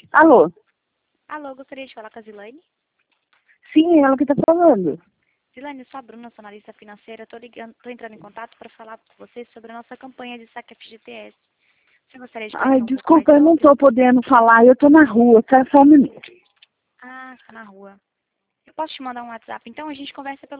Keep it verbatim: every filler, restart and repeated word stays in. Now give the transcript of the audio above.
Alô? Alô, gostaria de falar com a Zilane? Sim, é ela que tá falando. Zilane, eu sou a Bruna, sou analista financeira. Estou ligando, tô entrando em contato para falar com você sobre a nossa campanha de saque F G T S. Você gostaria de conhecer Ai, um pouco mais desculpa, eu não sobre? tô podendo falar, eu tô na rua, tá? Só um minuto. Ah, está na rua. Eu posso te mandar um WhatsApp, então a gente conversa pelo